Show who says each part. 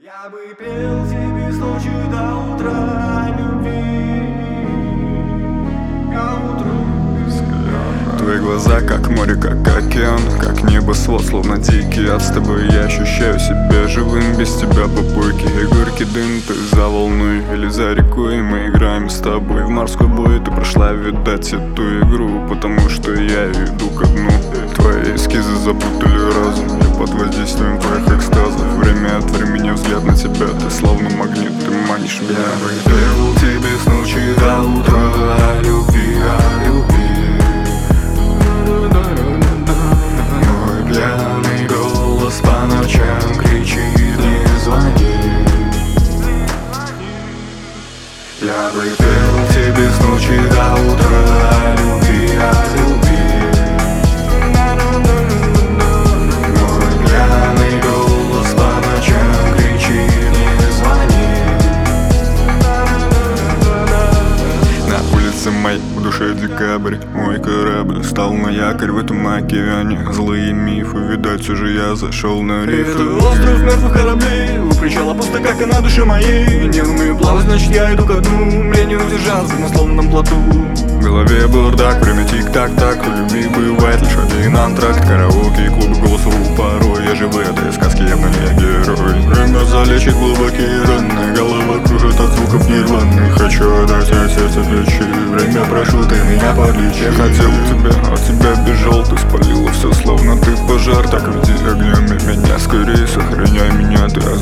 Speaker 1: Я бы пел тебе с ночи до утра любви, к утру бескрайнему.
Speaker 2: Твои глаза как море, как океан, как небосвод, словно дикий ад. С тобой я ощущаю себя живым, без тебя попойки и горький дым. Ты за волной или за рекой, мы играем с тобой в морской бой. Ты прошла, видать, эту игру, потому что я иду ко дну. Твои эскизы запутали разум, я под воздействием твоих экстазов. Время от времени взгляд на тебя, ты словно магнит, ты манишь меня.
Speaker 1: Я бы пел тебе с ночи до утра о любви, о любви. Мой пьяный голос по ночам кричит: не звони. Я бы пел тебе с ночи до утра о любви, о любви. Мой пьяный голос по ночам кричит: не звони.
Speaker 2: На улице май, в душе декабрь. Мой корабль стал на якорь в этом океане. Злые мифы, видать, уже я зашел на риф.
Speaker 1: Это остров мертвых кораблей, у причала пусто, как и на душе моей. Не умею плавать, значит я иду ко дну. Мне не удержаться на сломанном плоту.
Speaker 2: В голове бардак, время тик-так-так. У любви бывает лишь один антракт. Караоке и клубы голосу порой. Я же в этой сказке явно не герой. Время залечит глубокие раны, голова кружит от звуков нирваны. Хочу отдать от сердца ключи, время прошу, ты меня подлечи. Я хотел тебя, от тебя бежал, ты спалила все, словно ты пожар. Так веди огнем и меня скорее, сохраняй меня, ты